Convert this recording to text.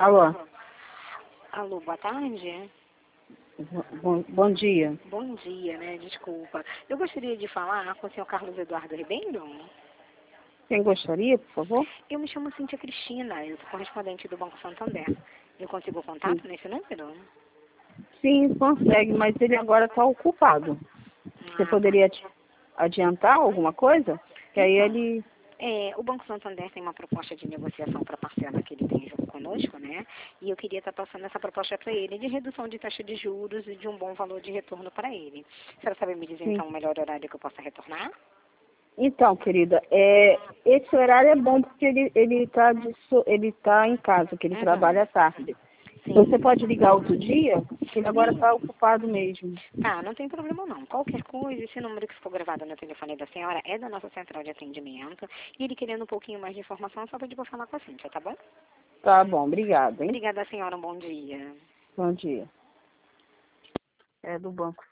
Alô, Alô, boa tarde. bom dia. Bom dia, né? Desculpa. Eu gostaria de falar com o senhor Carlos Eduardo Ribeiro. Quem gostaria, por favor? Eu me chamo Cíntia Cristina, eu sou correspondente do Banco Santander. Eu consigo Sim, contato nesse número? sim, consegue, mas ele agora está ocupado. Você Ah, tá. poderia adiantar alguma coisa? Que aí Então, ele... o Banco Santander tem uma proposta de negociação para a parcela que ele tem junto conosco, né? E eu queria estar passando essa proposta para ele de redução de taxa de juros e de um bom valor de retorno para ele. A senhora sabe me dizer, Sim. então, o melhor horário que eu possa retornar? Então, querida, esse horário é bom porque ele tá em casa, que ele Uhum. trabalha à tarde. Você Sim. pode ligar outro dia? Que ele agora está Ligo. ocupado mesmo. Tá, não tem problema não. Qualquer coisa, esse número que ficou gravado no telefone da senhora é da nossa central de atendimento. E ele querendo um pouquinho mais de informação, só pediu pra falar com a Cíntia, tá bom? Tá bom, obrigada, hein? Obrigada, senhora. Um bom dia. Bom dia. É do banco.